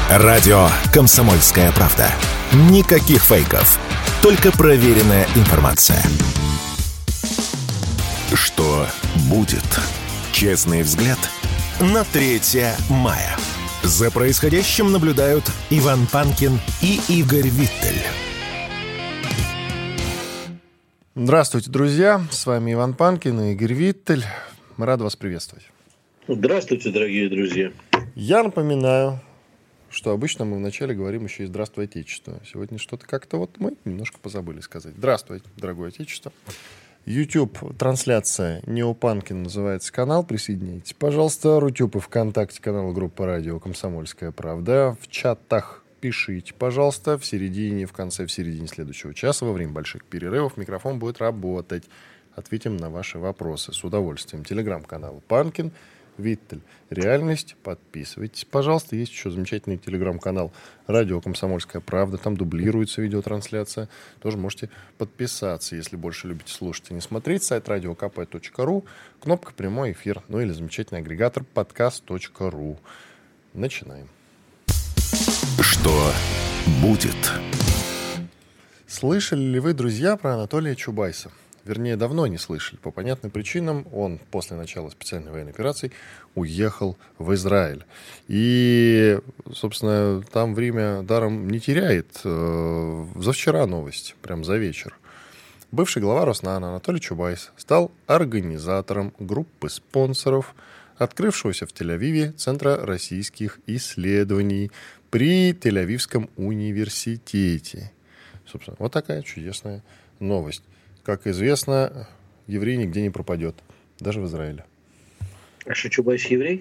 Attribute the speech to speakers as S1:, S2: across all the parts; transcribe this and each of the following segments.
S1: Радио «Комсомольская правда». Никаких фейков. Только проверенная информация. Что будет? Честный взгляд на 3 мая. За происходящим наблюдают Иван Панкин и Игорь Виттель.
S2: Здравствуйте, друзья. С вами Иван Панкин и Игорь Виттель. Мы рады вас приветствовать.
S3: Здравствуйте, дорогие друзья.
S2: Я напоминаю, что обычно мы вначале говорим еще и «Здравствуй, Отечество». Сегодня что-то как-то вот мы немножко позабыли сказать. Здравствуй, дорогое Отечество. YouTube-трансляция «Неопанкин» называется канал. Присоединяйтесь, пожалуйста. Рутюб и ВКонтакте канал группы радио «Комсомольская правда». В чатах пишите, пожалуйста. В середине, в конце, в середине следующего часа, во время больших перерывов, микрофон будет работать. Ответим на ваши вопросы с удовольствием. Телеграм-канал «Панкин», Виттель. Реальность. Подписывайтесь, пожалуйста. Есть еще замечательный телеграм-канал «Радио Комсомольская правда». Там дублируется видеотрансляция. Тоже можете подписаться, если больше любите слушать и не смотреть. Сайт radiokp.ru, кнопка «Прямой эфир», ну или замечательный агрегатор podcast.ru. Начинаем.
S1: Что будет?
S2: Слышали ли вы, друзья, про Анатолия Чубайса? Вернее, давно не слышали. По понятным причинам он после начала специальной военной операции уехал в Израиль. И, собственно, там время даром не теряет. Завчера новость, прям за вечер. Бывший глава Роснана Анатолий Чубайс стал организатором группы спонсоров, открывшегося в Тель-Авиве Центра российских исследований при Тель-Авивском университете. Собственно, вот такая чудесная новость. Как известно, еврей нигде не пропадет, даже в Израиле.
S3: А что, Чубайс еврей?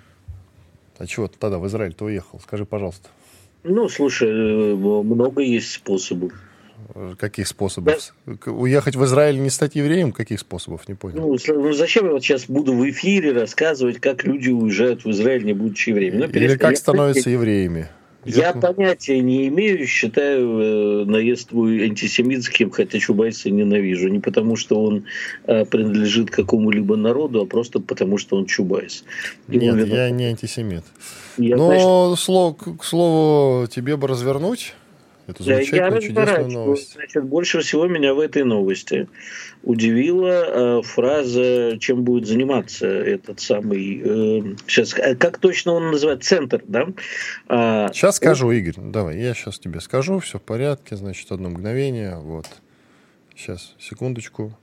S2: А чего ты тогда в Израиль-то уехал? Скажи, пожалуйста.
S3: Ну, слушай, много есть способов.
S2: Каких способов? Да. Уехать в Израиль и не стать евреем? Каких способов? Не понял.
S3: Ну, зачем я вот сейчас буду в эфире рассказывать, как люди уезжают в Израиль, не будучи евреями?
S2: Или как становятся евреями?
S3: Я понятия не имею, считаю наезд твой антисемитским, хотя Чубайса ненавижу. Не потому, что он принадлежит какому-либо народу, а просто потому, что он Чубайс.
S2: Нет, я не антисемит. Но, к слову, тебе бы развернуть эту замечательную, чудесную новость.
S3: Значит, больше всего меня в этой новости удивила фраза, чем будет заниматься этот самый... сейчас, как точно он называется? Центр, да?
S2: Сейчас скажу, Игорь. Давай, я сейчас тебе скажу. Все в порядке. Значит, одно мгновение. Вот. Сейчас, секундочку.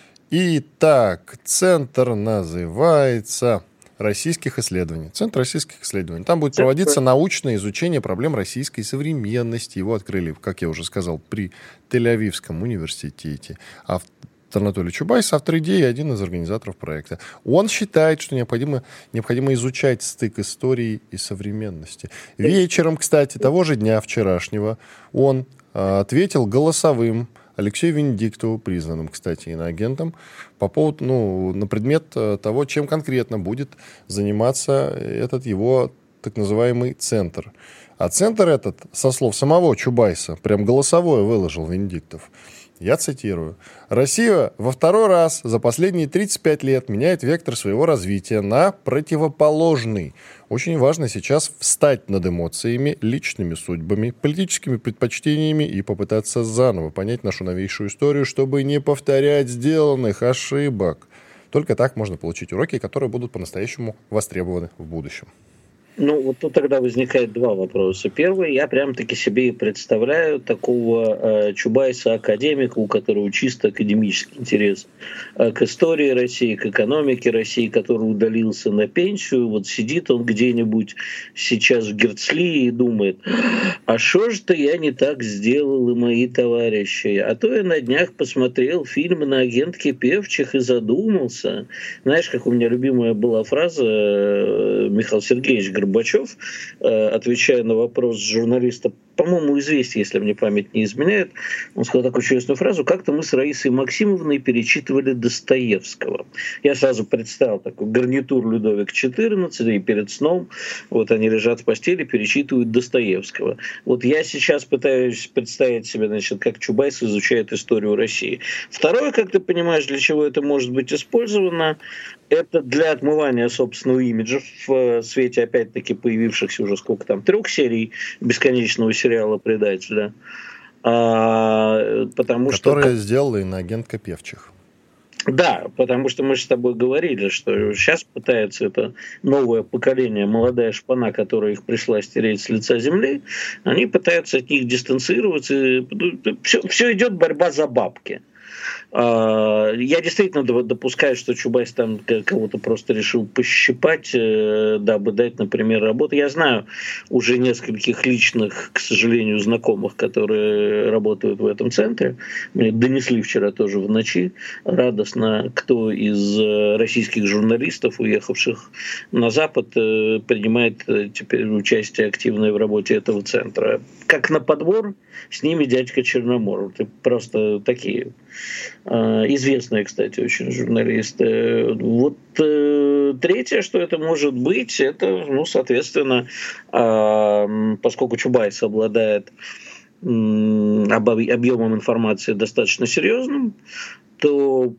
S2: Итак, центр называется... российских исследований. Центр российских исследований. Там будет проводиться научное изучение проблем российской современности. Его открыли, как я уже сказал, при Тель-Авивском университете. Анатолий Чубайс, автор идеи и один из организаторов проекта. Он считает, что необходимо изучать стык истории и современности. Вечером, кстати, того же дня вчерашнего он ответил голосовым Алексею Венедиктову, признанным, кстати, иноагентом, по поводу, на предмет того, чем конкретно будет заниматься этот его так называемый центр. А центр этот, со слов самого Чубайса, прям голосовое выложил Венедиктов. Я цитирую. «Россия во второй раз за последние 35 лет меняет вектор своего развития на противоположный. Очень важно сейчас встать над эмоциями, личными судьбами, политическими предпочтениями и попытаться заново понять нашу новейшую историю, чтобы не повторять сделанных ошибок. Только так можно получить уроки, которые будут по-настоящему востребованы в будущем».
S3: Ну, вот тут тогда возникает два вопроса. Первый, я прям-таки себе представляю такого Чубайса-академика, у которого чисто академический интерес к истории России, к экономике России, который удалился на пенсию. Вот сидит он где-нибудь сейчас в Герцли и думает, а что же-то я не так сделал, и мои товарищи? А то я на днях посмотрел фильм на агентке Певчих и задумался. Знаешь, как у меня любимая была фраза Михаил Сергеевич Горбачев, отвечая на вопрос журналиста, по-моему, «Известия», если мне память не изменяет, он сказал такую чудесную фразу: «Как-то мы с Раисой Максимовной перечитывали Достоевского». Я сразу представил такой гарнитур Людовик XIV, и перед сном вот они лежат в постели, перечитывают Достоевского. Вот я сейчас пытаюсь представить себе, значит, как Чубайс изучает историю России. Второе, как ты понимаешь, для чего это может быть использовано, это для отмывания собственного имиджа в свете, опять-таки, появившихся уже сколько там, 3 серий бесконечного сериала «Предателя». Потому
S2: Которая сделала иноагентка Певчих.
S3: Да, потому что мы же с тобой говорили, что сейчас пытается это новое поколение, молодая шпана, которая их пришла стереть с лица земли, они пытаются от них дистанцироваться. Все идет борьба за бабки. Я действительно допускаю, что Чубайс там кого-то просто решил пощипать, дабы дать, например, работу. Я знаю уже нескольких личных, к сожалению, знакомых, которые работают в этом центре. Мне донесли вчера тоже в ночи радостно, кто из российских журналистов, уехавших на Запад, принимает теперь участие активное в работе этого центра. Как на подбор, с ними дядька Черномор. Это просто такие известные, кстати, очень журналисты. Вот третье, что это может быть, это, ну, соответственно, поскольку Чубайс обладает объемом информации достаточно серьезным, то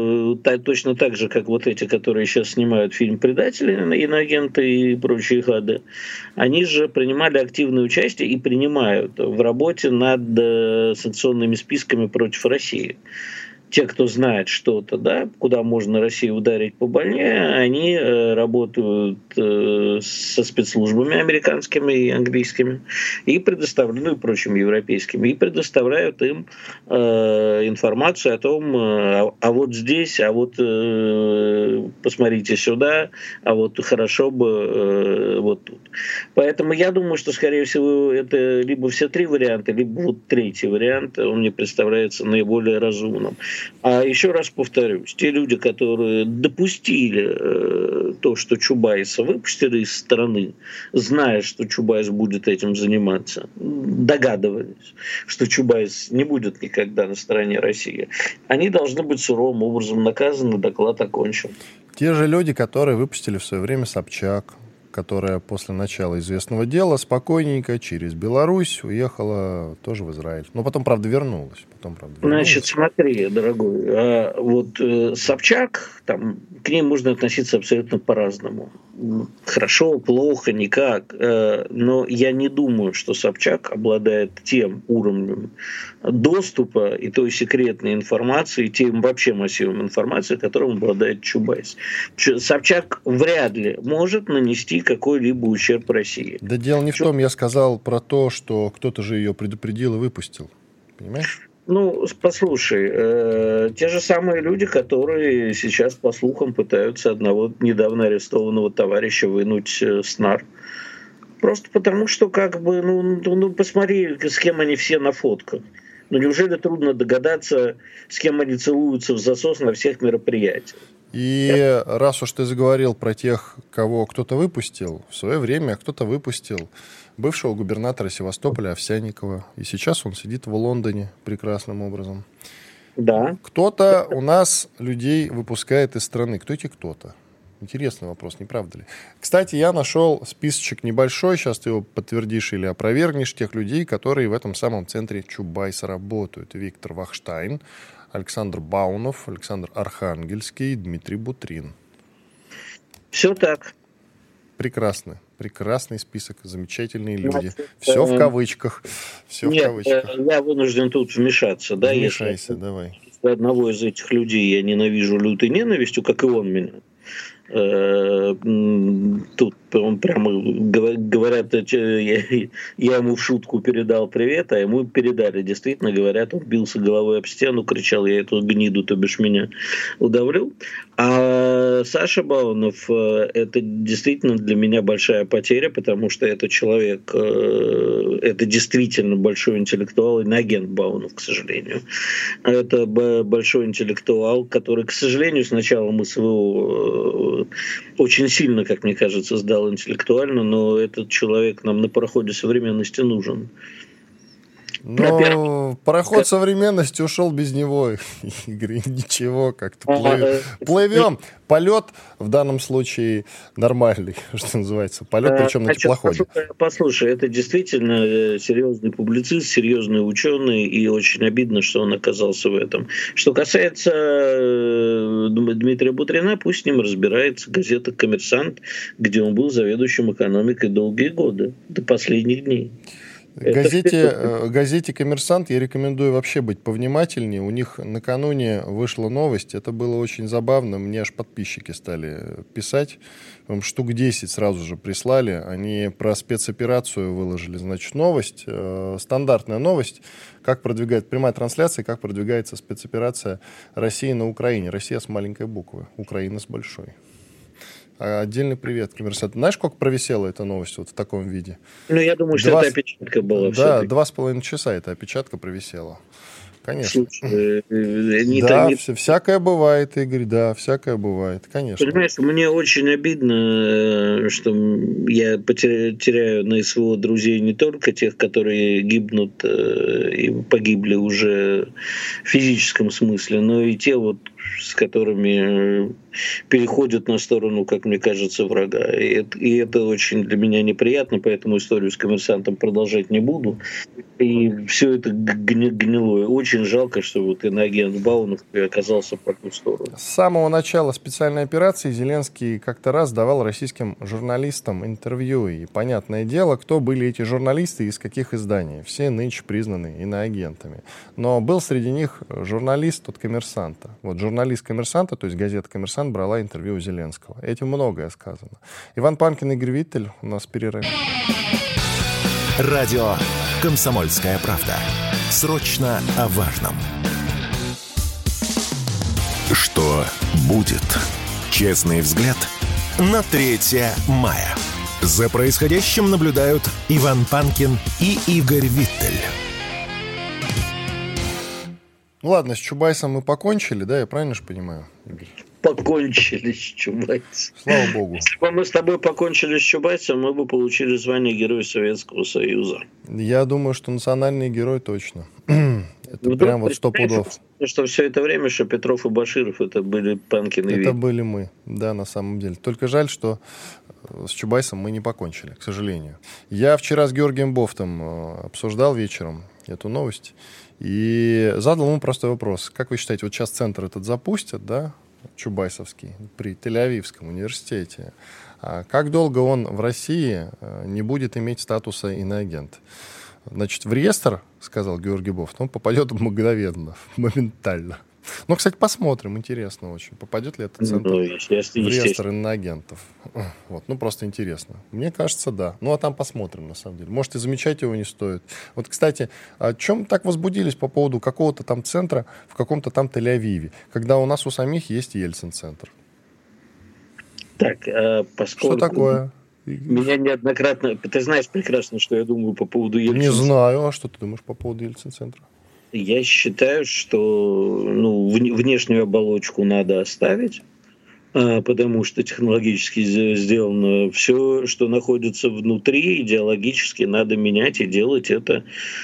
S3: точно так же, как вот эти, которые сейчас снимают фильм «Предатели», иноагенты и прочие хады, они же принимали активное участие и принимают в работе над санкционными списками против России. Те, кто знает что-то, да, куда можно Россию ударить побольнее, они работают со спецслужбами американскими и английскими и предоставляют, ну и прочими европейскими, и предоставляют им информацию о том, а вот здесь, а вот посмотрите сюда, а вот хорошо бы вот тут. Поэтому я думаю, что, скорее всего, это либо все 3 варианта, либо вот третий вариант, он мне представляется наиболее разумным. А еще раз повторюсь, те люди, которые допустили то, что Чубайса выпустили из страны, зная, что Чубайс будет этим заниматься, догадывались, что Чубайс не будет никогда на стороне России, они должны быть суровым образом наказаны, доклад окончен.
S2: Те же люди, которые выпустили в свое время Собчак, которая после начала известного дела спокойненько через Беларусь уехала тоже в Израиль. Но потом, правда, вернулась.
S3: Значит, смотри, дорогой, вот Собчак, там, к ней можно относиться абсолютно по-разному. Хорошо, плохо, никак. Но я не думаю, что Собчак обладает тем уровнем доступа и той секретной информации, тем вообще массивом информации, которым обладает Чубайс. Собчак вряд ли может нанести какой-либо ущерб России.
S2: Да дело не в том, я сказал про то, что кто-то же ее предупредил и выпустил. Понимаешь?
S3: Ну, послушай, те же самые люди, которые сейчас, по слухам, пытаются одного недавно арестованного товарища вынуть с нар. Просто потому, что, как бы, ну посмотри, с кем они все на фотках. Ну, неужели трудно догадаться, с кем они целуются в засос на всех мероприятиях?
S2: И раз уж ты заговорил про тех, кого кто-то выпустил, в свое время кто-то выпустил бывшего губернатора Севастополя Овсянникова. И сейчас он сидит в Лондоне прекрасным образом.
S3: Да.
S2: Кто-то у нас людей выпускает из страны. Кто эти кто-то? Интересный вопрос, не правда ли? Кстати, я нашел списочек небольшой, сейчас ты его подтвердишь или опровергнешь, тех людей, которые в этом самом центре Чубайса работают. Виктор Вахштайн, Александр Баунов, Александр Архангельский, Дмитрий Бутрин.
S3: Все так.
S2: Прекрасный список, замечательные люди. Все в кавычках. Все в кавычках.
S3: Я вынужден тут вмешаться. Да,
S2: Вмешайся, давай.
S3: Если одного из этих людей я ненавижу лютой ненавистью, как и он меня. Тут он прямо говорят, я ему в шутку передал привет, а ему передали. Действительно, говорят, он бился головой об стену, кричал: я эту гниду, то бишь меня, удавлю. А Саша Баунов — это действительно для меня большая потеря, потому что это человек, это действительно большой интеллектуал, и не агент Баунов, к сожалению. Это большой интеллектуал, который, к сожалению, сначала мы своего очень сильно, как мне кажется, сдал интеллектуально, но этот человек нам на пароходе современности нужен.
S2: Но пароход современности ушел без него. Игорь, ничего, как-то плывем. Полет в данном случае нормальный, что называется. Полет, причем на теплоходе.
S3: Послушай, это действительно серьезный публицист, серьезный ученый, и очень обидно, что он оказался в этом. Что касается Дмитрия Бутрина, пусть с ним разбирается газета «Коммерсант», где он был заведующим экономикой долгие годы, до последних дней.
S2: Газете «Коммерсант» я рекомендую вообще быть повнимательнее. У них накануне вышла новость. Это было очень забавно. Мне аж подписчики стали писать. Штук 10 сразу же прислали. Они про спецоперацию выложили. Значит, новость, стандартная новость. Как продвигает прямая трансляция, как продвигается спецоперация России на Украине. Россия с маленькой буквы, Украина с большой. Отдельный привет, «Коммерсант». Знаешь, сколько провисела эта новость вот в таком виде?
S3: Ну, я думаю, что это опечатка была.
S2: Да, 2,5 часа эта опечатка провисела. Конечно. Всякое бывает, Игорь, да, всякое бывает, конечно.
S3: Понимаешь, мне очень обидно, что я теряю на СВО друзей не только тех, которые гибнут и погибли уже в физическом смысле, но и те, вот, с которыми переходят на сторону, как мне кажется, врага. И это очень для меня неприятно, поэтому историю с «Коммерсантом» продолжать не буду. И все это гнилое. Очень жалко, что вот иноагент Баунов оказался по ту сторону.
S2: С самого начала специальной операции Зеленский как-то раз давал российским журналистам интервью. И понятное дело, кто были эти журналисты и из каких изданий. Все нынче признаны иноагентами. Но был среди них журналист от «Коммерсанта». Вот журналист «Коммерсанта», то есть газета «Коммерсант», брала интервью у Зеленского. Этим многое сказано. Иван Панкин, Игорь Виттель. У нас перерыв.
S1: Радио «Комсомольская правда». Срочно о важном. Что будет? Честный взгляд на 3 мая. За происходящим наблюдают Иван Панкин и Игорь Виттель.
S2: Ну ладно, с Чубайсом мы покончили, да? Я правильно же понимаю, Игорь?
S3: Покончили с Чубайсом.
S2: Слава богу.
S3: Если бы мы с тобой покончили с Чубайсом, мы бы получили звание Героя Советского Союза.
S2: Я думаю, что национальный герой точно. Это прям вот 100 пудов.
S3: Что все это время, что Петров и Баширов, это были Панкин и Виттель.
S2: Это были мы, да, на самом деле. Только жаль, что с Чубайсом мы не покончили, к сожалению. Я вчера с Георгием Бофтом обсуждал вечером эту новость и задал ему простой вопрос. Как вы считаете, вот сейчас центр этот запустят, да, Чубайсовский, при Тель-Авивском университете? А как долго он в России не будет иметь статуса иноагента? Значит, в реестр, сказал Георгий Бофт, он попадет мгновенно, моментально. Ну, кстати, посмотрим, интересно очень, попадет ли этот центр в реестр иноагентов. Вот, ну, просто интересно. Мне кажется, да. Ну, а там посмотрим, на самом деле. Может, и замечать его не стоит. Вот, кстати, о чем так возбудились по поводу какого-то там центра в каком-то там Тель-Авиве, когда у нас у самих есть Ельцин-центр?
S3: Так, поскольку...
S2: Что такое?
S3: Меня неоднократно... Ты знаешь прекрасно, что я думаю по поводу Ельцин-центра.
S2: Не знаю. А что ты думаешь по поводу Ельцин-центра?
S3: Я считаю, что внешнюю оболочку надо оставить, потому что технологически сделано все, что находится внутри, идеологически надо менять и делать это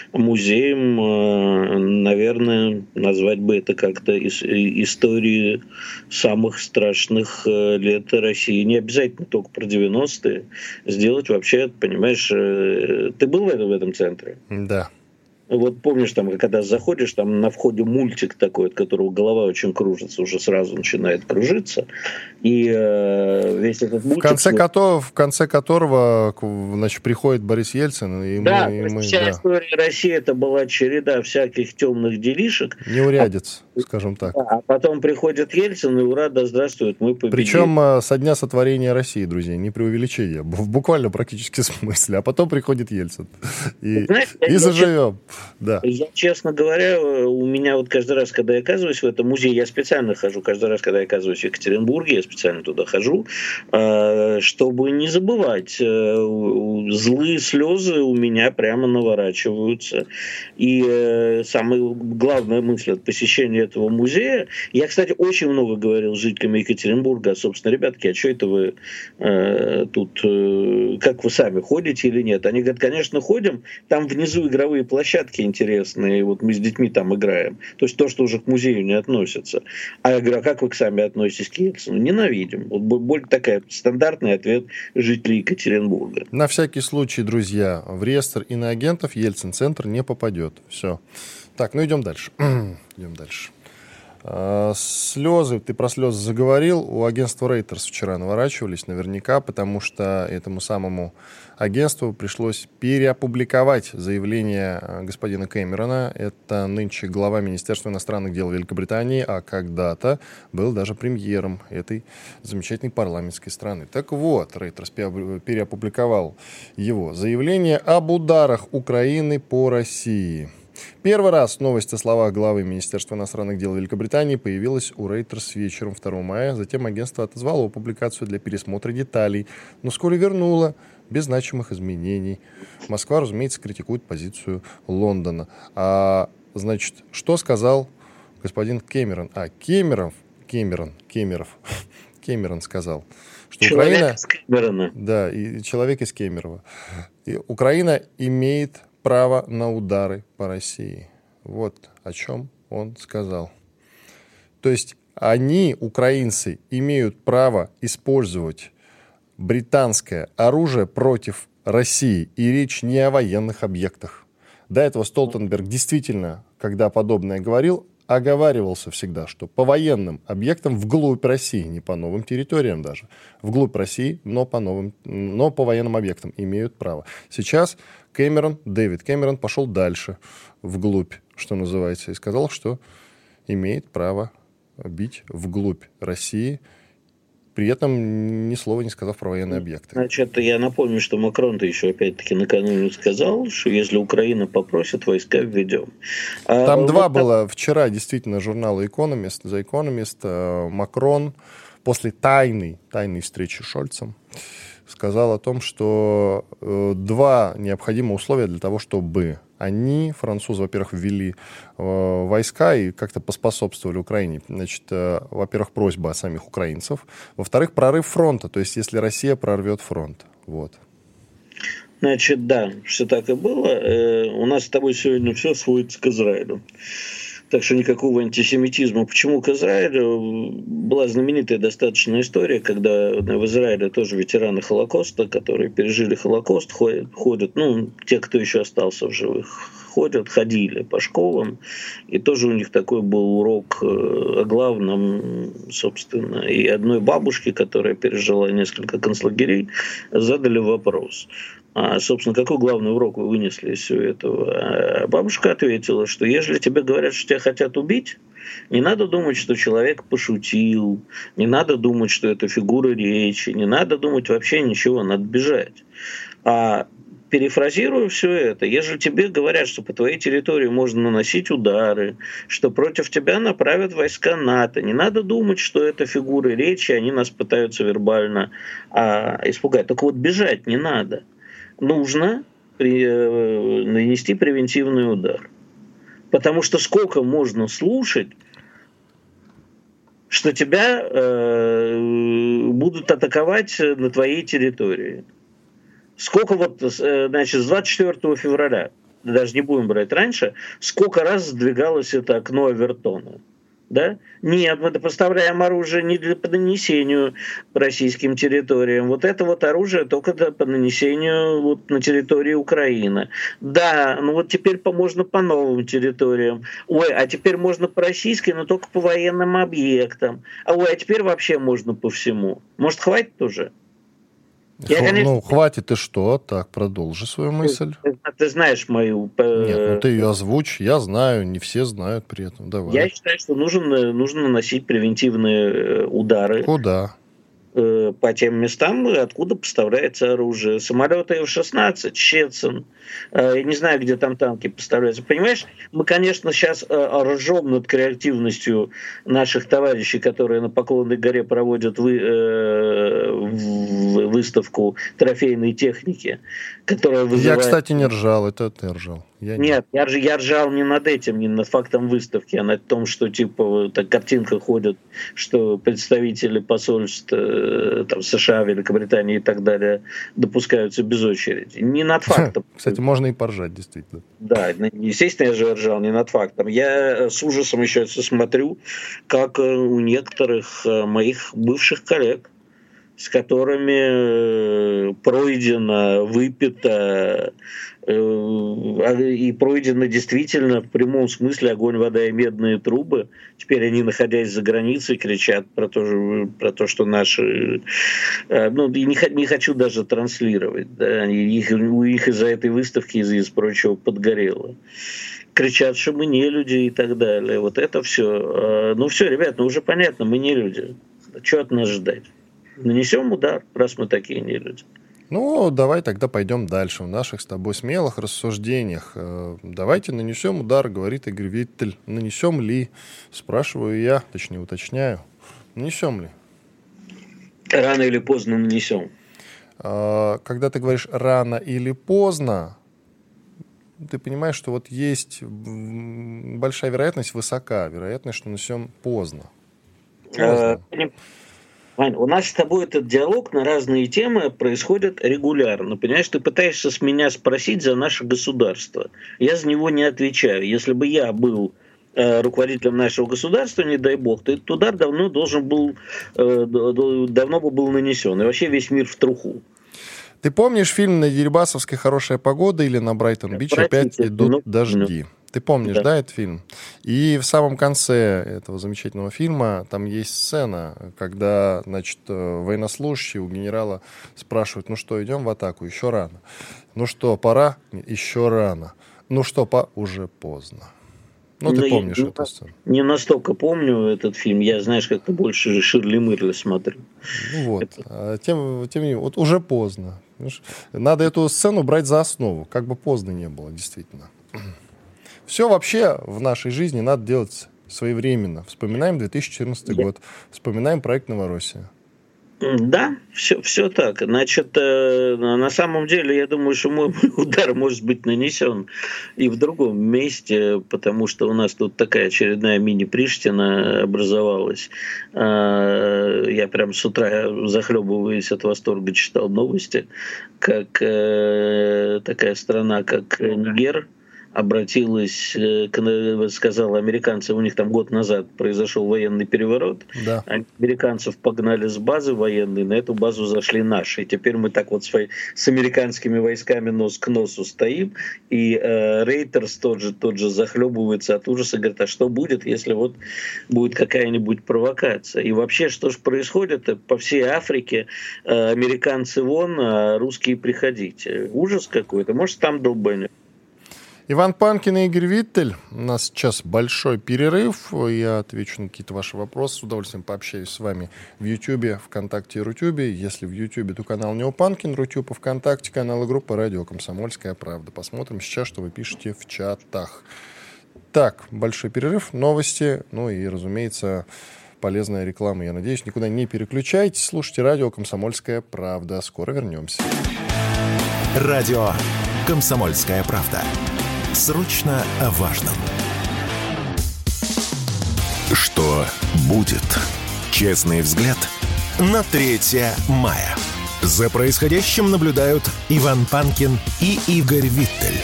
S3: музеем, наверное, назвать бы это как-то историей самых страшных лет России. Не обязательно только про 90-е. Сделать вообще, понимаешь, ты был в этом центре?
S2: Да.
S3: Вот помнишь, там, когда заходишь, там на входе мультик такой, от которого голова очень кружится, уже сразу начинает кружиться. И весь этот мультик...
S2: В конце которого, значит, приходит Борис Ельцин, и
S3: да,
S2: мы...
S3: Вся история России это была череда всяких темных делишек.
S2: Неурядиц, скажем так.
S3: Да, а потом приходит Ельцин, и ура, да здравствует, мы победили.
S2: Причем со дня сотворения России, друзья, не преувеличение, в буквально практически смысле. А потом приходит Ельцин. И заживем. Да.
S3: Я, честно говоря, у меня вот каждый раз, когда я оказываюсь в этом музее, я специально хожу, каждый раз, когда я оказываюсь в Екатеринбурге, я специально туда хожу, чтобы не забывать. Злые слезы у меня прямо наворачиваются. И самая главная мысль от посещения этого музея, я, кстати, очень много говорил с жителями Екатеринбурга, собственно, ребятки, а что это вы тут, как вы сами ходите или нет? Они говорят, конечно, ходим, там внизу игровые площадки памятки интересные, вот мы с детьми там играем. То есть то, что уже к музею не относится. А я говорю, а как вы сами относитесь к Ельцину? Ненавидим. Вот более такой стандартный ответ жителей Екатеринбурга.
S2: На всякий случай, друзья, в реестр иноагентов Ельцин-центр не попадет. Все. Так, ну идем дальше. Идем дальше. Слезы, ты про слезы заговорил, у агентства Reuters вчера наворачивались наверняка, потому что этому самому агентству пришлось переопубликовать заявление господина Кэмерона. Это нынче глава Министерства иностранных дел Великобритании, а когда-то был даже премьером этой замечательной парламентской страны. Так вот, Reuters переопубликовал его заявление об ударах Украины по России. Первый раз новость о словах главы Министерства иностранных дел Великобритании появилась у Reuters вечером 2 мая. Затем агентство отозвало публикацию для пересмотра деталей, но вскоре вернуло без значимых изменений. Москва, разумеется, критикует позицию Лондона. Значит, что сказал господин Кэмерон? Кэмерон сказал, что
S3: человек
S2: Украина...
S3: из Кэмерона.
S2: Да, и человек из Кемерово. Украина имеет право на удары по России. Вот о чем он сказал. То есть они, украинцы, имеют право использовать британское оружие против России. И речь не о военных объектах. До этого Столтенберг действительно, когда подобное говорил, оговаривался всегда, что по военным объектам вглубь России, не по новым территориям даже, вглубь России, но по военным объектам имеют право. Сейчас Дэвид Кэмерон пошел дальше, вглубь, что называется, и сказал, что имеет право бить вглубь России, при этом ни слова не сказав про военные объекты.
S3: Значит, я напомню, что Макрон-то еще опять-таки накануне сказал, что если Украина попросит, войска введем.
S2: Там было вчера действительно журнала «Экономист», «The Economist», Макрон после тайной встречи с Шольцем сказал о том, что два необходимых условия для того, чтобы французы, во-первых, ввели войска и как-то поспособствовали Украине. Значит, во-первых, просьба от самих украинцев. Во-вторых, прорыв фронта, то есть если Россия прорвет фронт. Вот.
S3: Значит, да, все так и было. У нас с тобой сегодня все сводится к Израилю. Так что никакого антисемитизма. Почему к Израилю? Была знаменитая достаточно история, когда в Израиле тоже ветераны Холокоста, которые пережили Холокост, ходят, те, кто еще остался в живых, ходили по школам, и тоже у них такой был урок о главном, собственно, и одной бабушке, которая пережила несколько концлагерей, задали вопрос. Собственно, какой главный урок вы вынесли из всего этого? Бабушка ответила, что если тебе говорят, что тебя хотят убить, не надо думать, что человек пошутил, не надо думать, что это фигура речи, не надо думать вообще ничего, надо бежать. Перефразирую все это, если тебе говорят, что по твоей территории можно наносить удары, что против тебя направят войска НАТО, не надо думать, что это фигуры речи, они нас пытаются вербально испугать. Только вот бежать не надо. Нужно нанести превентивный удар. Потому что сколько можно слушать, что тебя будут атаковать на твоей территории. Сколько с 24 февраля, даже не будем брать раньше, сколько раз сдвигалось это окно Авертона? Да? Нет, мы поставляем оружие не по нанесению российским территориям. Вот это оружие только по нанесению на территории Украины. Да, теперь можно по новым территориям. А теперь можно по российской, но только по военным объектам. А теперь вообще можно по всему. Может, хватит уже?
S2: Хватит и что? Так, продолжи свою мысль.
S3: Ты знаешь мою...
S2: Нет, ты ее озвучь. Я знаю, не все знают при этом. Давай.
S3: Я считаю, что нужно наносить превентивные удары.
S2: Куда?
S3: По тем местам, откуда поставляется оружие. Самолеты F-16, Щецин. Я не знаю, где там танки поставляются. Понимаешь, мы, конечно, сейчас ржем над креативностью наших товарищей, которые на Поклонной горе проводят выставку трофейной техники, которая вызывает...
S2: Я, кстати, не ржал, это ты ржал.
S3: Я ржал не над этим, не над фактом выставки, а над том, что картинка ходит, что представители посольств США, Великобритании и так далее допускаются без очереди. Не над фактом.
S2: Кстати, кстати, можно и поржать, действительно.
S3: Да, естественно, я же ржал не над фактом. Я с ужасом еще смотрю, как у некоторых моих бывших коллег, с которыми пройдено, выпито и пройдено действительно в прямом смысле огонь, вода и медные трубы. Теперь они, находясь за границей, кричат про то, что наши... Ну, не хочу даже транслировать. Да, у них из-за этой выставки, из прочего, подгорело. Кричат, что мы не люди и так далее. Вот это все. Ну все, ребят, ну уже понятно, мы не люди. Что от нас ждать? Нанесем удар, раз мы такие не люди.
S2: Ну, давай тогда пойдем дальше в наших с тобой смелых рассуждениях. Давайте нанесем удар, говорит Игорь Виттель. Нанесем ли? Спрашиваю я, точнее уточняю. Нанесем ли?
S3: Рано или поздно нанесем.
S2: Когда ты говоришь рано или поздно, ты понимаешь, что вот есть большая вероятность, высока вероятность, что нанесем поздно.
S3: Вань, у нас с тобой этот диалог на разные темы происходит регулярно. Понимаешь, ты пытаешься с меня спросить за наше государство. Я за него не отвечаю. Если бы я был руководителем нашего государства, не дай бог, то этот удар давно бы был нанесен. И вообще весь мир в труху.
S2: Ты помнишь фильм «На Дерибасовской хорошая погода» или «На Брайтон-Бич опять идут дожди»? Ты помнишь, да, этот фильм? И в самом конце этого замечательного фильма там есть сцена, когда, значит, военнослужащие у генерала спрашивают, ну что, идем в атаку? Еще рано. Ну что, пора? Еще рано. Ну что, уже поздно. Ну, ты помнишь эту сцену.
S3: Не настолько помню этот фильм. Я, знаешь, как-то больше Ширли Мырли смотрю.
S2: Ну вот. Тем не менее, вот уже поздно. Надо эту сцену брать за основу. Как бы поздно не было, действительно. Все вообще в нашей жизни надо делать своевременно. Вспоминаем 2014 год. Вспоминаем проект «Новороссия».
S3: Да, все так. Значит, на самом деле, я думаю, что мой удар может быть нанесен и в другом месте, потому что у нас тут такая очередная мини-Приштина образовалась. Я прям с утра, захлебываясь от восторга, читал новости, как такая страна, как Нигер, обратилась, сказала американцам, у них там год назад произошел военный переворот,
S2: да.
S3: Американцев погнали с базы военной, на эту базу зашли наши, и теперь мы так вот с американскими войсками нос к носу стоим, и Рейтерс тот же захлебывается от ужаса, говорит, а что будет, если вот будет какая-нибудь провокация? И вообще, что же происходит? По всей Африке американцы вон, а русские приходите. Ужас какой-то, может, там долбанет.
S2: Иван Панкин и Игорь Виттель. У нас сейчас большой перерыв. Я отвечу на какие-то ваши вопросы. С удовольствием пообщаюсь с вами в Ютьюбе, ВКонтакте и Рутюбе. Если в Ютьюбе, то канал Нео Панкин, Рутюб, ВКонтакте канал и группа «Радио Комсомольская правда». Посмотрим сейчас, что вы пишете в чатах. Так, большой перерыв, новости, ну и, разумеется, полезная реклама. Я надеюсь, никуда не переключайтесь. Слушайте «Радио Комсомольская правда». Скоро вернемся.
S1: Радио «Комсомольская правда». Срочно о важном. Что будет? Честный взгляд на 3 мая. За происходящим наблюдают Иван Панкин и Игорь Виттель.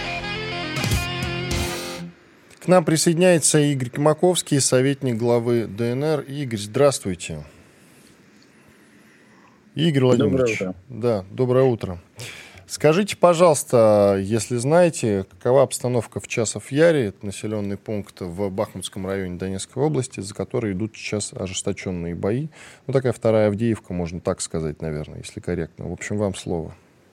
S2: К нам присоединяется Игорь Маковский, советник главы ДНР. Игорь, здравствуйте. Игорь Владимирович.
S4: Доброе утро.
S2: Да, доброе утро. Скажите, пожалуйста, если знаете, какова обстановка в Часов-Яре, это населенный пункт в Бахмутском районе Донецкой области, за который идут сейчас ожесточенные бои. Ну, такая вторая Авдеевка, можно так сказать, наверное, если корректно. В общем, вам слово.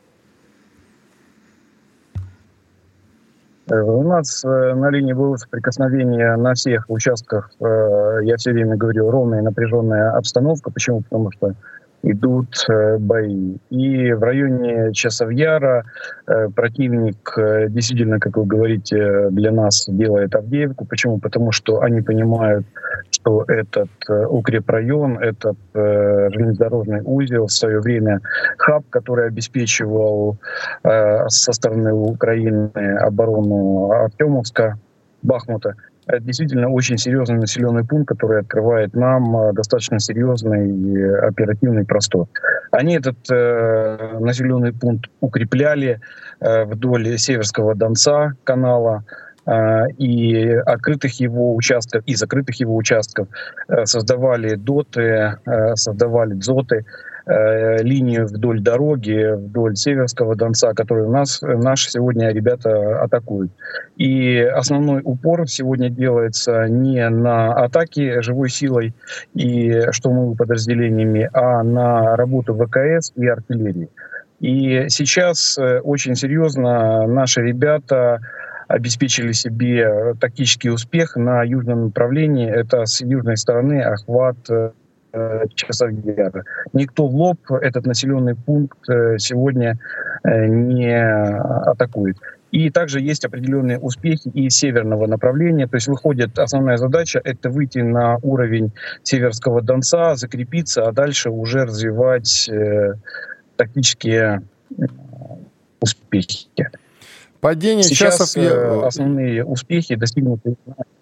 S4: У нас на линии боевого соприкосновения на всех участках, я все время говорю, ровная и напряженная обстановка. Почему? Потому что идут бои. И в районе Часов-Яра противник действительно, как вы говорите, для нас делает Авдеевку. Почему? Потому что они понимают, что этот укрепрайон, этот железнодорожный узел в свое время хаб, который обеспечивал со стороны Украины оборону Артемовска, Бахмута, действительно очень серьезный населенный пункт, который открывает нам достаточно серьезный оперативный простор. Они этот населенный пункт укрепляли вдоль Северского Донца канала, и открытых его участков, и закрытых его участков создавали доты, создавали дзоты, линию вдоль дороги, вдоль Северского Донца, которую наши сегодня ребята атакуют. И основной упор сегодня делается не на атаки живой силой и штурмовыми подразделениями, а на работу ВКС и артиллерии. И сейчас очень серьезно наши ребята обеспечили себе тактический успех на южном направлении. Это с южной стороны охват Часов Яра. Никто в лоб этот населенный пункт сегодня не атакует. И также есть определенные успехи и северного направления. То есть выходит, основная задача — это выйти на уровень Северского Донца, закрепиться, а дальше уже развивать тактические успехи.
S2: Падение
S4: сейчас
S2: Часов...
S4: основные успехи достигнуты.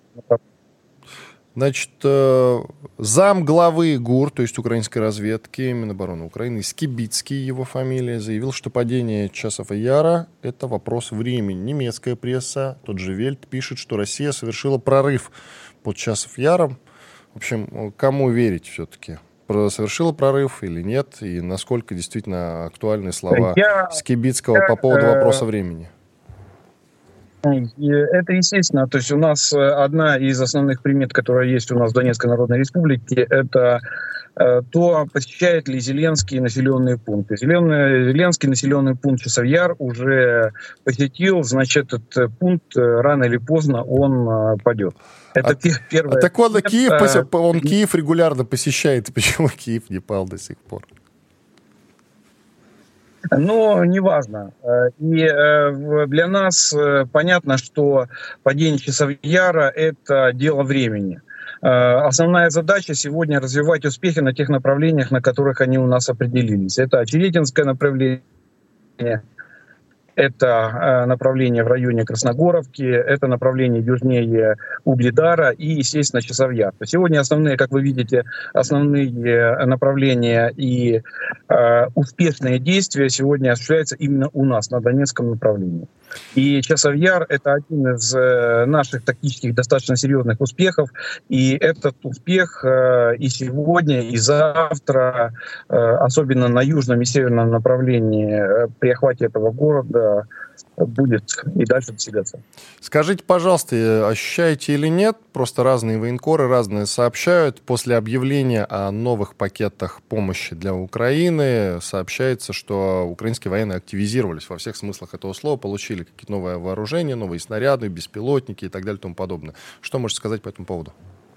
S2: Значит, зам главы ГУР, то есть украинской разведки, Минобороны Украины, Скибицкий, его фамилия, заявил, что падение Часова Яра — это вопрос времени. Немецкая пресса, тот же Вельт, пишет, что Россия совершила прорыв под Часов Яром. В общем, кому верить все-таки? Совершила прорыв или нет? И насколько действительно актуальны слова Скибицкого по поводу вопроса времени?
S4: Это естественно. То есть у нас одна из основных примет, которая есть у нас в Донецкой Народной Республике, это то, посещает ли Зеленский населенные пункты. Зеленский населенный пункт Часов Яр уже посетил, значит, этот пункт рано или поздно он падет. Это первое.
S2: Так он Киев регулярно посещает. Почему Киев не пал до сих пор?
S4: Ну, неважно. И для нас понятно, что падение Часов Яра — это дело времени. Основная задача сегодня — развивать успехи на тех направлениях, на которых они у нас определились. Это Очеретинское направление, это направление в районе Красногоровки, это направление южнее Угледара и, естественно, Часов Яр. Сегодня основные, как вы видите, основные направления и успешные действия сегодня осуществляются именно у нас, на Донецком направлении. И Часов Яр — это один из наших тактических достаточно серьезных успехов. И этот успех и сегодня, и завтра, особенно на южном и северном направлении при охвате этого города, будет и дальше достигаться.
S2: Скажите, пожалуйста, ощущаете или нет, просто разные военкоры разные сообщают, после объявления о новых пакетах помощи для Украины сообщается, что украинские военные активизировались во всех смыслах этого слова, получили какие-то новые вооружения, новые снаряды, беспилотники и так далее и тому подобное. Что можете сказать по этому поводу?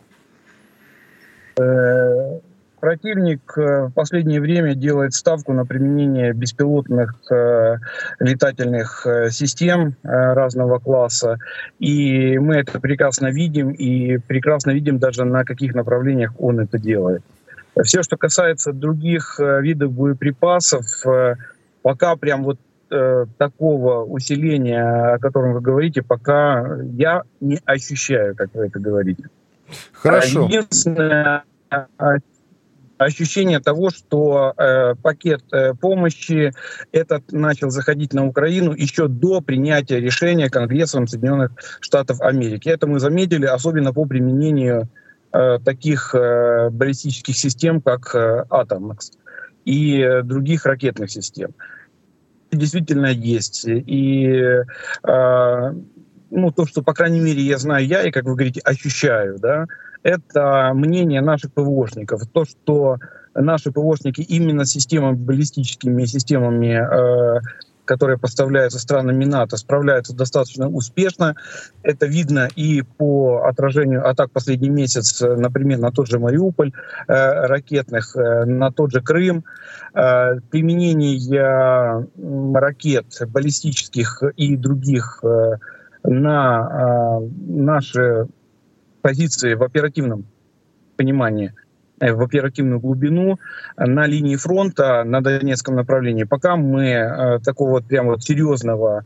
S4: Противник в последнее время делает ставку на применение беспилотных летательных систем разного класса. И мы это прекрасно видим, и прекрасно видим даже, на каких направлениях он это делает. Все, что касается других видов боеприпасов, пока прям вот такого усиления, о котором вы говорите, пока я не ощущаю, как вы это говорите.
S2: Хорошо.
S4: Единственное ощущение того, что пакет помощи этот начал заходить на Украину еще до принятия решения Конгрессом Соединенных Штатов Америки. Это мы заметили, особенно по применению таких баллистических систем, как «Атомакс» и других ракетных систем. Действительно есть. И то, что, по крайней мере, я знаю и, как вы говорите, ощущаю, да, это мнение наших ПВОшников. То, что наши ПВОшники именно системами, баллистическими системами, которые поставляются странами НАТО, справляются достаточно успешно. Это видно и по отражению атак последний месяц, например, на тот же Мариуполь ракетных, на тот же Крым. Применение ракет баллистических и других на наши позиции в оперативном понимании, в оперативную глубину на линии фронта на Донецком направлении. Пока мы такого вот прям вот серьезного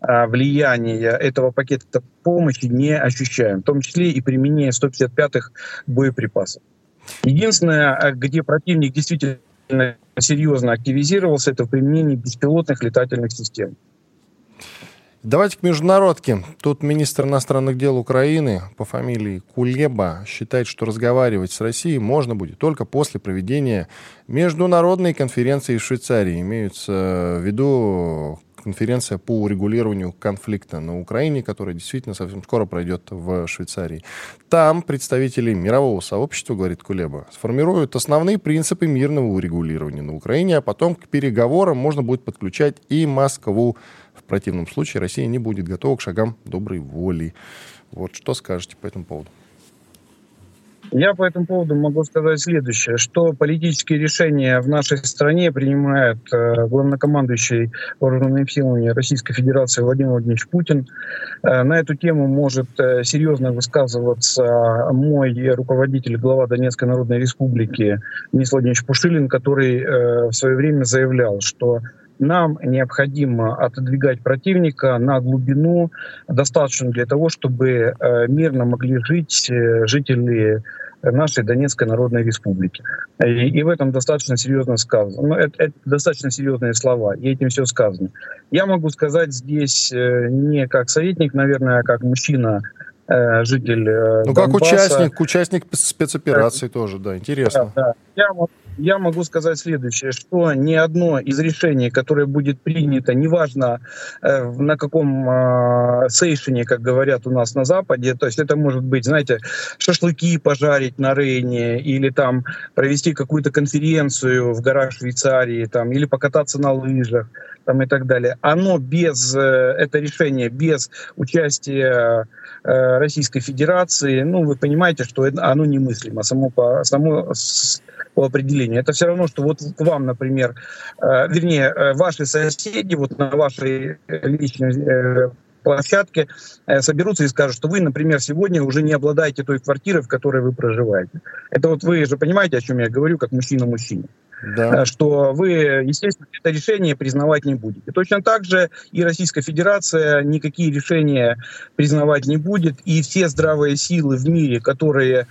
S4: влияния этого пакета помощи не ощущаем, в том числе и применение 155-х боеприпасов. Единственное, где противник действительно серьезно активизировался, это в применении беспилотных летательных систем.
S2: Давайте к международке. Тут министр иностранных дел Украины по фамилии Кулеба считает, что разговаривать с Россией можно будет только после проведения международной конференции в Швейцарии. Имеется в виду конференция по урегулированию конфликта на Украине, которая действительно совсем скоро пройдет в Швейцарии. Там представители мирового сообщества, говорит Кулеба, сформируют основные принципы мирного урегулирования на Украине, а потом к переговорам можно будет подключать и Москву. В противном случае Россия не будет готова к шагам доброй воли. Вот что скажете по этому поводу?
S4: Я по этому поводу могу сказать следующее, что политические решения в нашей стране принимает главнокомандующий вооруженными силами Российской Федерации Владимир Владимирович Путин. На эту тему может серьезно высказываться мой руководитель, глава Донецкой Народной Республики Денис Владимирович Пушилин, который в свое время заявлял, что нам необходимо отодвигать противника на глубину, достаточно для того, чтобы мирно могли жить жители нашей Донецкой Народной Республики. И в этом достаточно серьезно сказано. Но это достаточно серьезные слова, и этим все сказано. Я могу сказать здесь не как советник, наверное, а как мужчина, житель Донбасса.
S2: Как участник спецоперации тоже, да, интересно.
S4: Да. Я могу сказать следующее, что ни одно из решений, которое будет принято, неважно на каком сейшене, как говорят у нас на Западе, то есть это может быть, знаете, шашлыки пожарить на Рейне, или там провести какую-то конференцию в горах Швейцарии, там, или покататься на лыжах, там, и так далее. Это решение без участия Российской Федерации, вы понимаете, что оно немыслимо само по определению. Это все равно, что вот к вам, например, ваши соседи вот на вашей личной площадке соберутся и скажут, что вы, например, сегодня уже не обладаете той квартирой, в которой вы проживаете. Это вот вы же понимаете, о чем я говорю, как мужчина мужчине. Да. Что вы, естественно, это решение признавать не будете. Точно так же и Российская Федерация никакие решения признавать не будет. И все здравые силы в мире, которые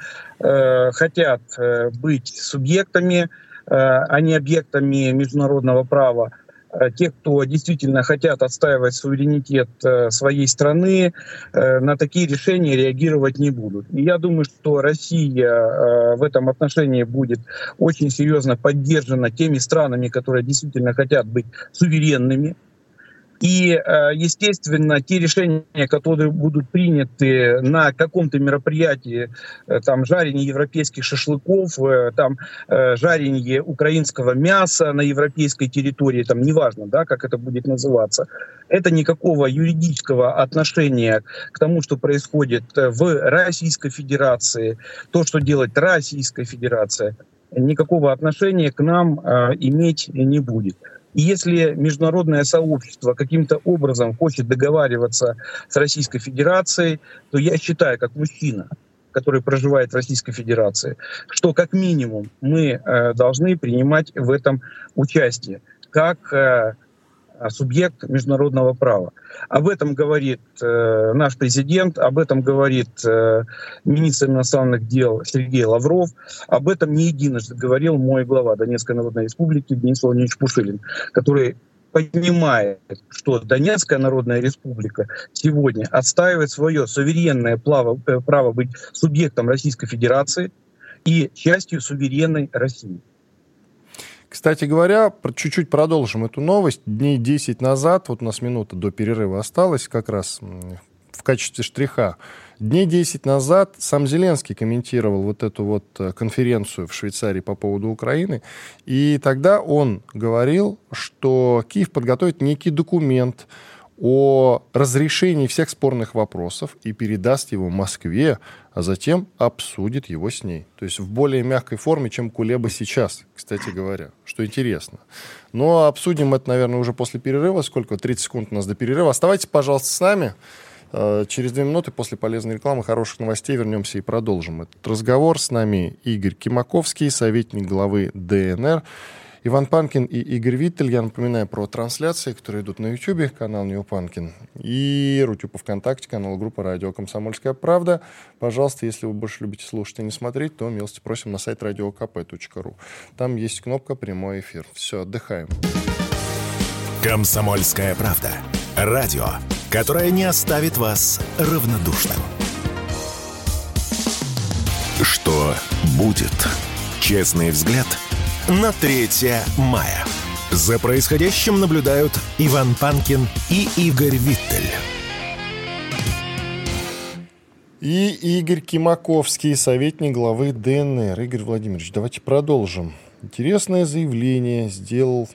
S4: хотят быть субъектами, а не объектами международного права, те, кто действительно хотят отстаивать суверенитет своей страны, на такие решения реагировать не будут. И я думаю, что Россия в этом отношении будет очень серьезно поддержана теми странами, которые действительно хотят быть суверенными. И, естественно, те решения, которые будут приняты на каком-то мероприятии, там, жарение европейских шашлыков, там, жарение украинского мяса на европейской территории, там, неважно, да, как это будет называться, это никакого юридического отношения к тому, что происходит в Российской Федерации, то, что делает Российская Федерация, никакого отношения к нам иметь не будет. И если международное сообщество каким-то образом хочет договариваться с Российской Федерацией, то я считаю, как мужчина, который проживает в Российской Федерации, что как минимум мы должны принимать в этом участие, как субъект международного права. Об этом говорит наш президент, об этом говорит министр иностранных дел Сергей Лавров, об этом не единожды говорил мой глава Донецкой Народной Республики Денис Владимирович Пушилин, который понимает, что Донецкая Народная Республика сегодня отстаивает свое суверенное право быть субъектом Российской Федерации и частью суверенной России.
S2: Кстати говоря, чуть-чуть продолжим эту новость. Дней 10 назад, вот у нас минута до перерыва осталась как раз в качестве штриха. Дней 10 назад сам Зеленский комментировал вот эту вот конференцию в Швейцарии по поводу Украины. И тогда он говорил, что Киев подготовит некий документ о разрешении всех спорных вопросов и передаст его Москве, а затем обсудит его с ней. То есть в более мягкой форме, чем Кулеба сейчас, кстати говоря, что интересно. Но обсудим это, наверное, уже после перерыва. Сколько? 30 секунд у нас до перерыва. Оставайтесь, пожалуйста, с нами. Через 2 минуты после полезной рекламы, хороших новостей вернемся и продолжим этот разговор. С нами Игорь Кимаковский, советник главы ДНР. Иван Панкин и Игорь Виттель. Я напоминаю про трансляции, которые идут на YouTube, канал Нью Панкин, и Рутюб ВКонтакте, канал группы «Радио Комсомольская правда». Пожалуйста, если вы больше любите слушать и не смотреть, то милости просим на сайт radiokp.ru. Там есть кнопка «Прямой эфир». Все, отдыхаем.
S1: «Комсомольская правда». Радио, которое не оставит вас равнодушным. Что будет? Честный взгляд на 3 мая. За происходящим наблюдают Иван Панкин и Игорь Виттель.
S2: И Игорь Кимаковский, советник главы ДНР. Игорь Владимирович, давайте продолжим. Интересное заявление заявила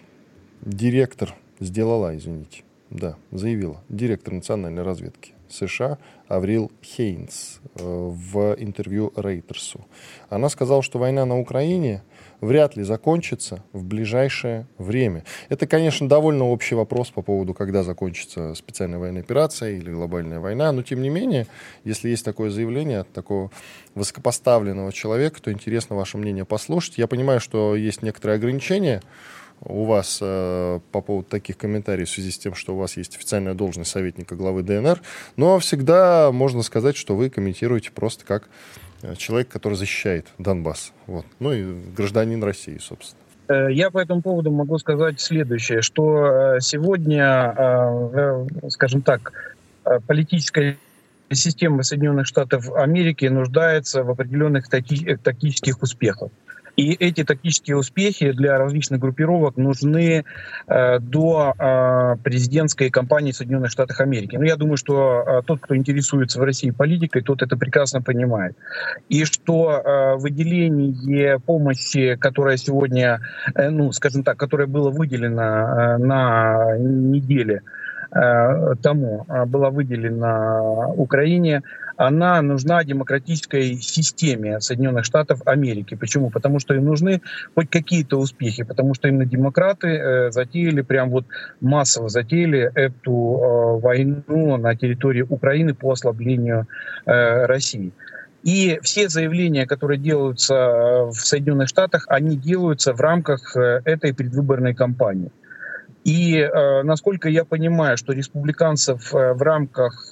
S2: директор национальной разведки США Аврил Хейнс в интервью Рейтерсу. Она сказала, что война на Украине вряд ли закончится в ближайшее время. Это, конечно, довольно общий вопрос по поводу, когда закончится специальная военная операция или глобальная война, но, тем не менее, если есть такое заявление от такого высокопоставленного человека, то интересно ваше мнение послушать. Я понимаю, что есть некоторые ограничения у вас по поводу таких комментариев в связи с тем, что у вас есть официальная должность советника главы ДНР, но всегда можно сказать, что вы комментируете просто как человек, который защищает Донбасс. Вот. Ну и гражданин России, собственно.
S4: Я по этому поводу могу сказать следующее, что сегодня, скажем так, политическая система Соединенных Штатов Америки нуждается в определенных тактических успехах. И эти тактические успехи для различных группировок нужны до президентской кампании Соединенных Штатов Америки. Но я думаю, что тот, кто интересуется в России политикой, тот это прекрасно понимает. И что выделение помощи, которая сегодня, скажем так, которое было выделено на неделе тому, была выделена Украине, она нужна демократической системе Соединенных Штатов Америки. Почему? Потому что им нужны хоть какие-то успехи, потому что именно демократы затеяли, прям вот массово затеяли эту войну на территории Украины по ослаблению России. И все заявления, которые делаются в Соединенных Штатах, они делаются в рамках этой предвыборной кампании. И насколько я понимаю, что республиканцев в рамках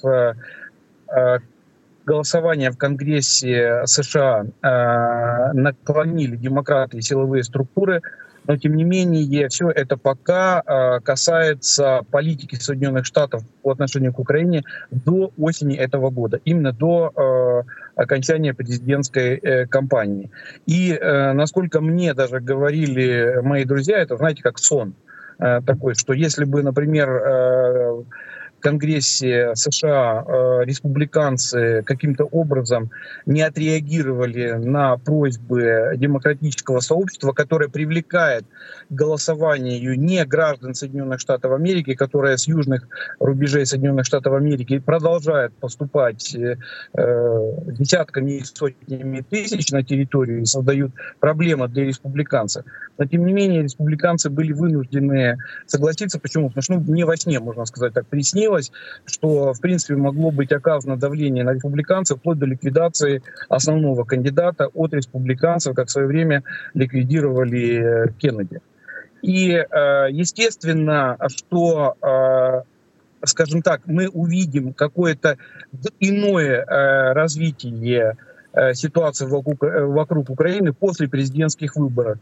S4: голосования в Конгрессе США наклонили демократы и силовые структуры, но тем не менее все это пока касается политики Соединенных Штатов по отношению к Украине до осени этого года, именно до окончания президентской кампании. И насколько мне даже говорили мои друзья, это, знаете, как сон такой, что если бы, например, в Конгрессе США республиканцы каким-то образом не отреагировали на просьбы демократического сообщества, которое привлекает к голосованию не граждан Соединенных Штатов Америки, которые с южных рубежей Соединенных Штатов Америки продолжают поступать десятками и сотнями тысяч на территорию и создают проблемы для республиканцев. Но тем не менее республиканцы были вынуждены согласиться. Почему? Потому что мне во сне, можно сказать так, приснилось, что, в принципе, могло быть оказано давление на республиканцев вплоть до ликвидации основного кандидата от республиканцев, как в свое время ликвидировали Кеннеди. И, естественно, что, скажем так, мы увидим какое-то иное развитие ситуации вокруг Украины после президентских выборов.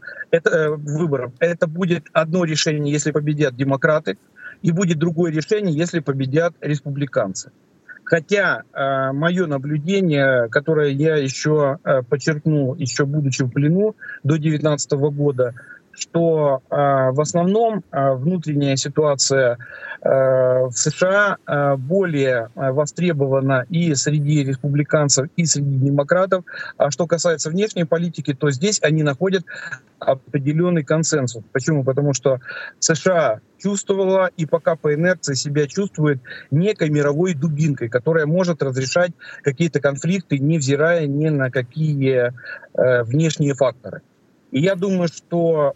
S4: Это будет одно решение, если победят демократы, и будет другое решение, если победят республиканцы. Хотя мое наблюдение, которое я еще подчеркнул, еще будучи в плену до 2019 года, что в основном внутренняя ситуация в США более востребована и среди республиканцев, и среди демократов. А что касается внешней политики, то здесь они находят определенный консенсус. Почему? Потому что США чувствовала и пока по инерции себя чувствует некой мировой дубинкой, которая может разрешать какие-то конфликты, невзирая ни на какие внешние факторы. И я думаю, что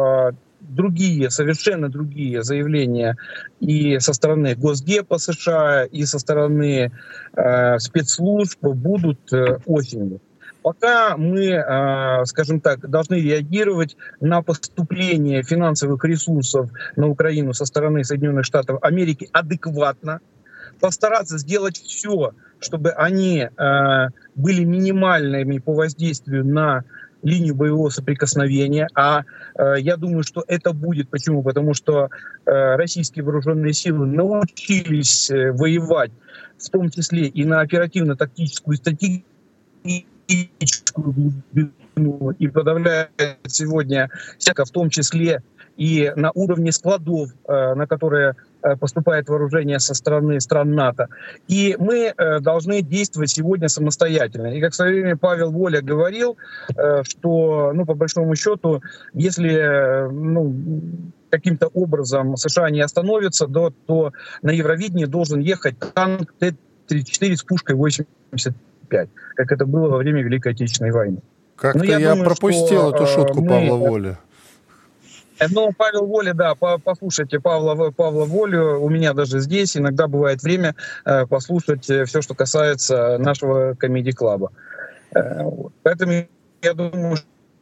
S4: совершенно другие заявления и со стороны Госдепа США, и со стороны спецслужб будут осенью. Пока мы, скажем так, должны реагировать на поступление финансовых ресурсов на Украину со стороны Соединенных Штатов Америки адекватно, постараться сделать все, чтобы они были минимальными по воздействию на линию боевого соприкосновения. Я думаю, что это будет. Почему? Потому что российские вооруженные силы научились воевать, в том числе и на оперативно-тактическую и стратегическую глубину, и подавляет сегодня в том числе и на уровне складов, на которые поступает вооружение со стороны стран НАТО. И мы должны действовать сегодня самостоятельно. И как в свое время Павел Воля говорил, что, по большому счету, если каким-то образом США не остановится, то на Евровидении должен ехать танк Т-34 с пушкой 85, как это было во время Великой Отечественной войны.
S2: Как-то я пропустил эту шутку Павла Воли.
S4: Павел Воля, да, послушайте Павла Волю. У меня даже здесь иногда бывает время послушать все, что касается нашего комеди-клаба. Поэтому я думаю,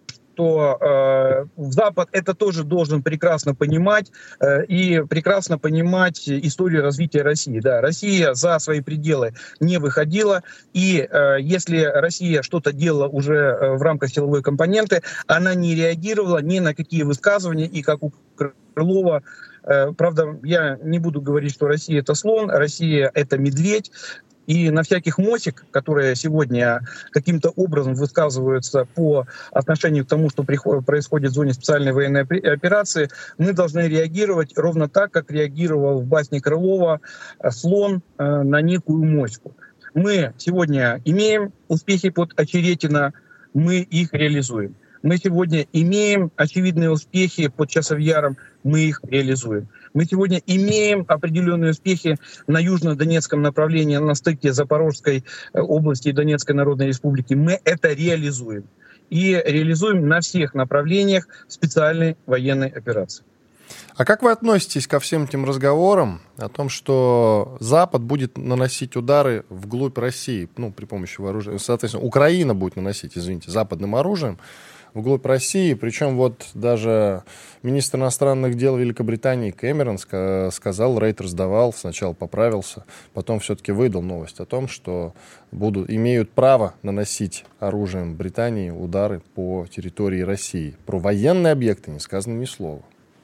S4: что Запад это тоже должен прекрасно понимать и прекрасно понимать историю развития России. Да, Россия за свои пределы не выходила, и если Россия что-то делала уже в рамках силовой компоненты, она не реагировала ни на какие высказывания, и как у Крылова. Правда, я не буду говорить, что Россия это слон, Россия это медведь. И на всяких мосик, которые сегодня каким-то образом высказываются по отношению к тому, что происходит в зоне специальной военной операции, мы должны реагировать ровно так, как реагировал в басне Крылова слон на некую моську. Мы сегодня имеем успехи под Очеретино, мы их реализуем. Мы сегодня имеем очевидные успехи под Часовьяром, мы их реализуем. Мы сегодня имеем определенные успехи на южно-донецком направлении, на стыке Запорожской области и Донецкой Народной Республики. Мы это реализуем. И реализуем на всех направлениях специальной военной операции.
S2: А как вы относитесь ко всем этим разговорам о том, что Запад будет наносить удары вглубь России, при помощи вооружения, соответственно, Украина будет наносить, западным оружием вглубь России, причем даже министр иностранных дел Великобритании Кэмерон сказал, Рейтерс давал, сначала поправился, потом все-таки выдал новость о том, что имеют право наносить оружием Британии удары по территории России. Про военные объекты не сказано ни слова.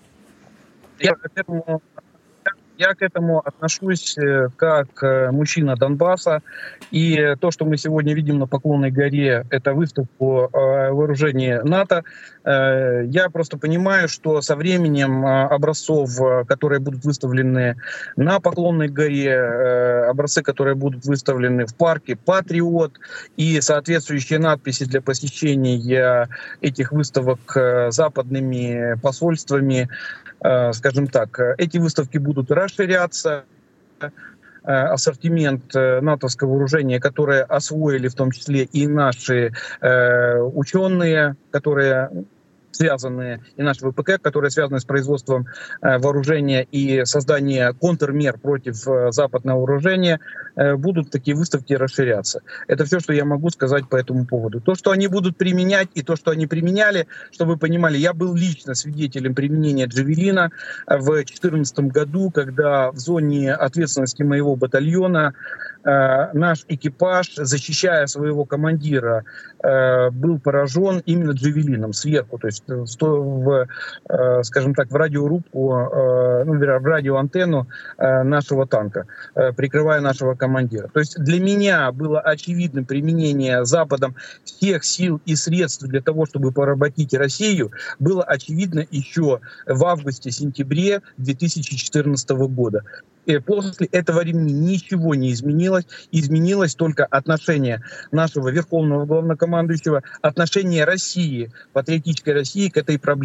S4: Я к этому отношусь как мужчина Донбасса. И то, что мы сегодня видим на Поклонной горе, это выставку вооружения НАТО. Я просто понимаю, что со временем образцов, которые будут выставлены на Поклонной горе, образцы, которые будут выставлены в парке «Патриот» и соответствующие надписи для посещения этих выставок западными посольствами, скажем так, эти выставки будут расширяться. Ассортимент натовского вооружения, которое освоили в том числе и наши ученые, которые связанные, и наши ВПК, которые связаны с производством вооружения и созданием контрмер против западного вооружения, будут такие выставки расширяться. Это все, что я могу сказать по этому поводу. То, что они будут применять, и то, что они применяли, чтобы вы понимали, я был лично свидетелем применения Джавелина в 2014 году, когда в зоне ответственности моего батальона наш экипаж, защищая своего командира, был поражен именно Джавелином сверху, то есть скажем так, в радиорубку, в радиоантенну нашего танка, прикрывая нашего командира. То есть для меня было очевидным применение Западом всех сил и средств для того, чтобы поработить Россию, было очевидно еще в августе-сентябре 2014 года. И после этого времени ничего не изменилось. Изменилось только отношение нашего верховного главнокомандующего, отношение России, патриотической России к этой проблеме.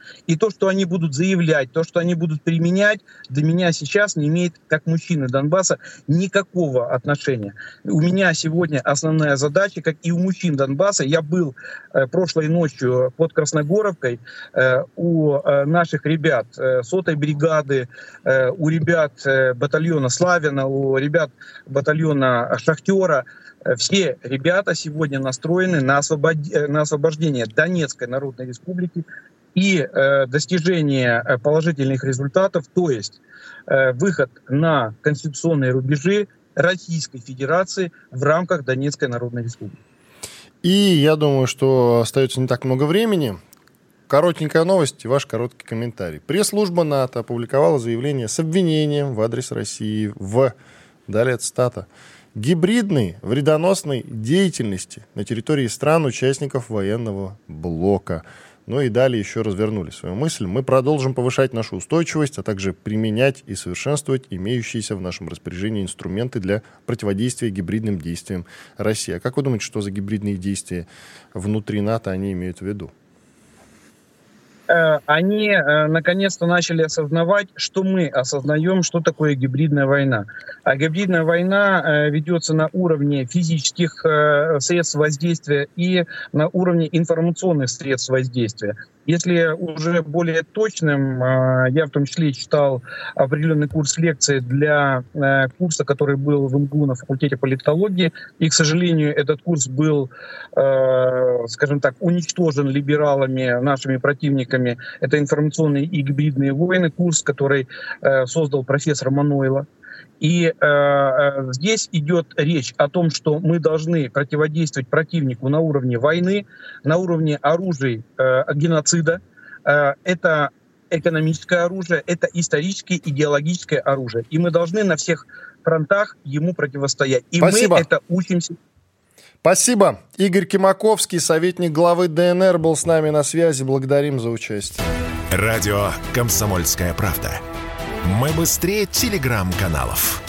S4: И то, что они будут заявлять, то, что они будут применять, для меня сейчас не имеет, как мужчины Донбасса, никакого отношения. У меня сегодня основная задача, как и у мужчин Донбасса, я был прошлой ночью под Красногоровкой у наших ребят 100-й бригады, у ребят батальона Славина, у ребят батальона Шахтера. Все ребята сегодня настроены на освобождение Донецкой Народной Республики и достижение положительных результатов, то есть выход на конституционные рубежи Российской Федерации в рамках Донецкой Народной Республики.
S2: И я думаю, что остается не так много времени. Коротенькая новость и ваш короткий комментарий. Пресс-служба НАТО опубликовала заявление с обвинением в адрес России в, далее цитата, гибридной вредоносной деятельности на территории стран-участников военного блока. Ну и далее еще развернули свою мысль. Мы продолжим повышать нашу устойчивость, а также применять и совершенствовать имеющиеся в нашем распоряжении инструменты для противодействия гибридным действиям России. А как вы думаете, что за гибридные действия внутри НАТО они имеют в виду?
S4: Они наконец-то начали осознавать, что мы осознаем, что такое гибридная война. А гибридная война ведется на уровне физических средств воздействия и на уровне информационных средств воздействия. Если уже более точным, я в том числе читал определенный курс лекций для курса, который был в МГУ на факультете политологии, и, к сожалению, этот курс был, скажем так, уничтожен либералами, нашими противниками. Это информационные и гибридные войны, курс, который создал профессор Мануйло. И здесь идет речь о том, что мы должны противодействовать противнику на уровне войны, на уровне оружия геноцида. Это экономическое оружие, это историческое, идеологическое оружие. И мы должны на всех фронтах ему противостоять. И
S2: Спасибо.
S4: Мы это учимся.
S2: Спасибо. Игорь Кимаковский, советник главы ДНР, был с нами на связи. Благодарим за участие.
S1: Радио «Комсомольская правда». Мы быстрее телеграм-каналов.